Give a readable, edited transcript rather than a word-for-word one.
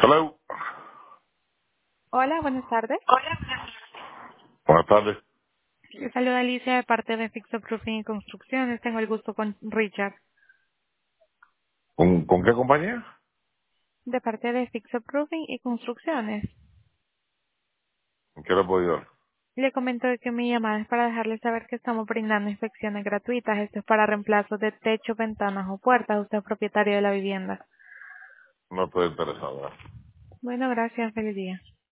Hello. Hola, buenas tardes. Buenas tardes. Le saluda Alicia de parte de Fixo Proofing y Construcciones. Tengo el gusto con Richard. ¿Con qué compañía? De parte de Fixo Proofing y Construcciones. ¿En qué le puedo ayudar? Le comento que mi llamada es para dejarle saber que estamos brindando inspecciones gratuitas. Esto es para reemplazo de techo, ventanas o puertas. Usted es propietario de la vivienda. No estoy interesado. Bueno, gracias. Feliz día.